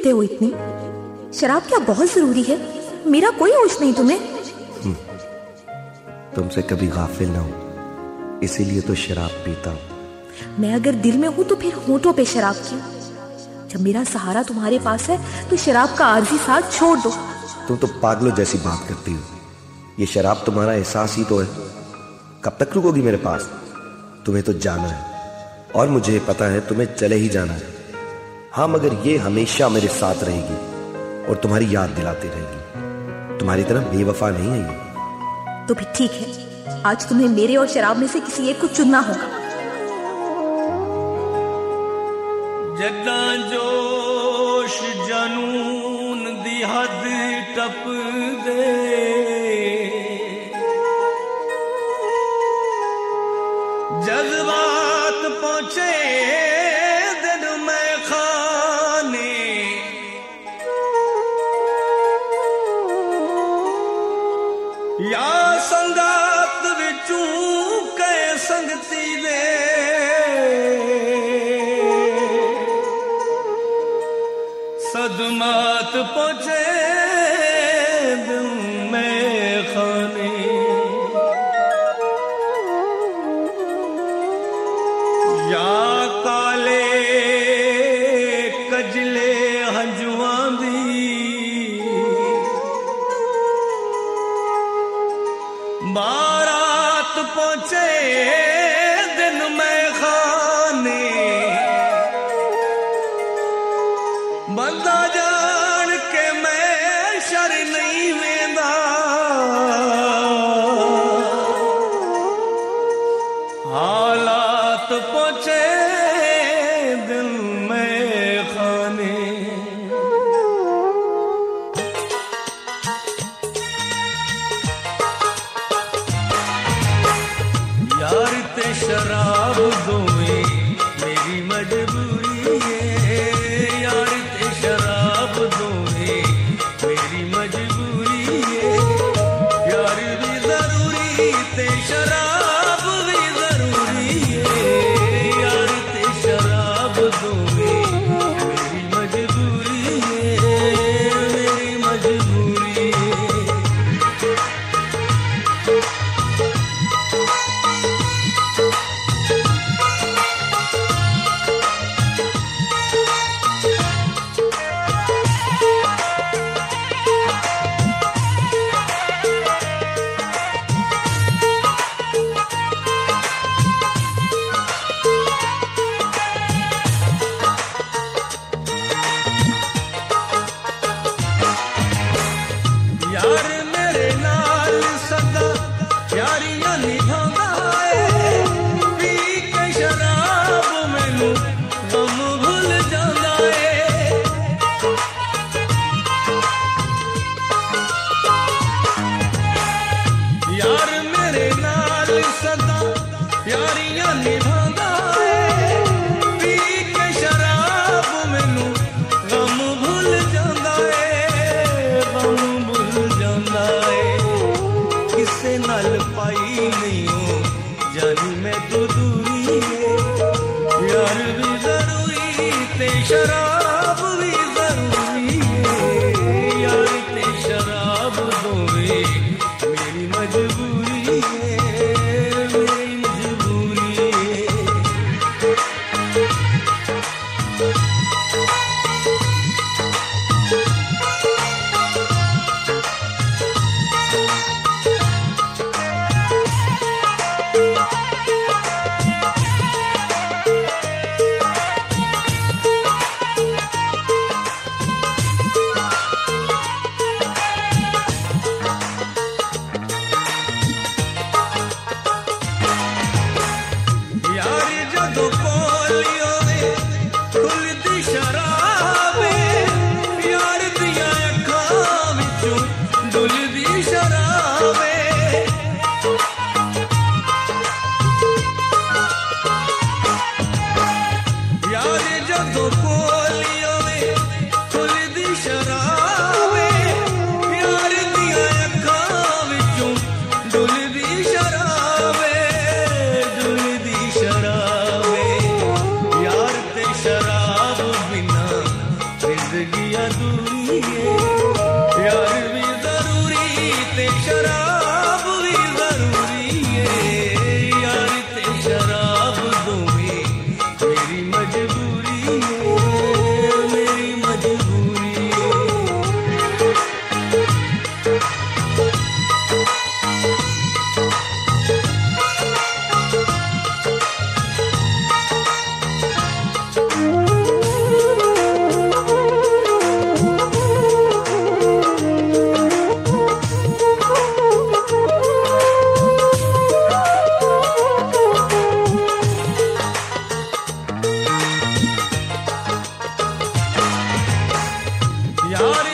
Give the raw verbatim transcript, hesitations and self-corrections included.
पीते हो इतनी? शराब क्या बहुत जरूरी है? मेरा कोई होश नहीं तुम्हें? तुमसे कभी गाफिल ना हो, इसीलिए तो शराब पीता हूँ। मैं अगर दिल में हूं तो फिर होठों पे शराब क्यों? जब मेरा सहारा तुम्हारे पास है तो शराब का आरजी साथ छोड़ दो। तुम तो पागलों जैसी बात करती हो। ये शराब तुम्हारा एहसास ही तो है। कब तक रुकोगी मेरे पास? तुम्हें तो जाना है और मुझे पता है तुम्हें चले ही जाना है। हाँ, मगर ये हमेशा मेरे साथ रहेगी और तुम्हारी याद दिलाती रहेगी। तुम्हारी तरह बेवफा नहीं है ये। तो भी ठीक है, आज तुम्हें मेरे और शराब में से किसी एक को चुनना होगा। जदा जोश जनून दी हद टप दे, जज्बात पहुंचे दिन में खाने, या संगात विचूं कै संगती दे, सदमात पहुंचे दिल में खाने, या काले कजले हंजुआं दी बारात पहुंचे दिन में खाने, बंदा जान के मैं शर नहीं वेंदा, हालात पहुंचे दिल में खाने। यार ते शराब दोवे मेरी मजबूरी है, यार ते शराब दोवे जिंदगी अधूरी है। यार भी जरूरी ते शराब भी जरूरी है। यार ते शराब दो में मेरी मजबूरी है, मेरी मजबूरी है। यार